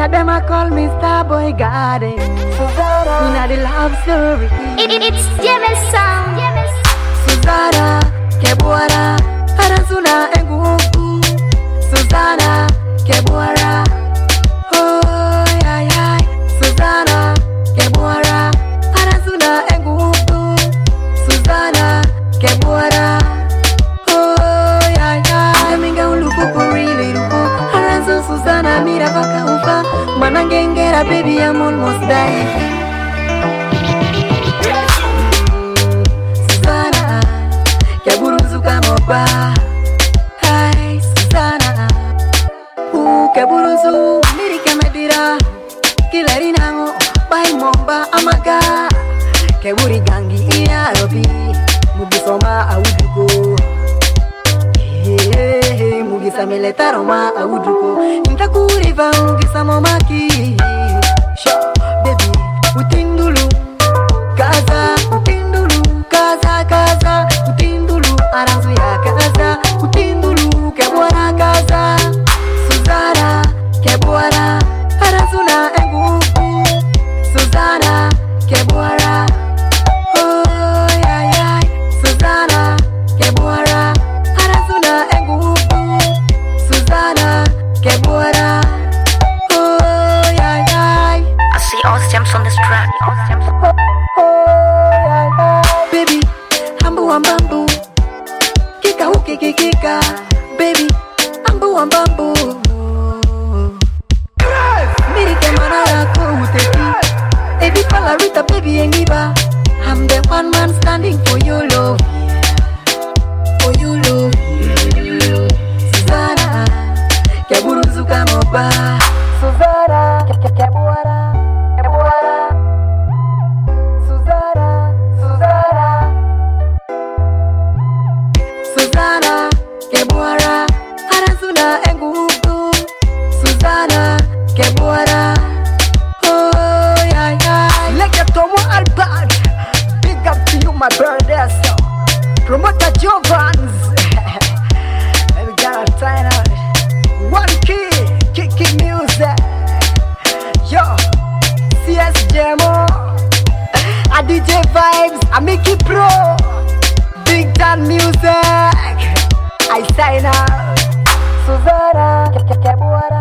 of them a call me Starboy Garden. Inna the love story. It's James Sound. Susanna, Kebwara, Arasuna Enguku. Susanna, Kebwara. Oh, yeah, yeah. Susanna, Kebwara, Arasuna Enguku. Susanna, Kebwara. Oh, yeah, yeah. Aminga uluku really luku. Arasu Susanna, mira baka ufa. Manangengera, baby, I'm almost dying. Hai Susanna, keburuzu miri kemedira kilari nango bai momba amaga keburi gangi iya robi mubisoma auduko mugisa meleta roma auduko intakuriva mugisa momaki baby utindulu kaza utindulu aranzu ya kaza utindulu kebwara kaza Susanna kebwara aranzuna enguku Susanna kebwara oh yeah yeah Susanna kebwara aranzuna enguku Susanna kebwara oh yeah yeah I see all stems on this track. Baby, ambu kika uki kika baby, ambu miri kemanara ko uteki ebi pala rita baby engiba I'm the one man standing for your love Susanna keburuzuka moba Susanna kebwara Susanna kebwara arazuna enguku Susanna kebwara oh yeah yeah Like a Tomo Albert. Big up to you my brother so. Promoter Jovans. Let me get a sign out. One key kicking music. Yo CS Jemo I DJ Vibes I make it pro Big time music I sign out Susanna kebwara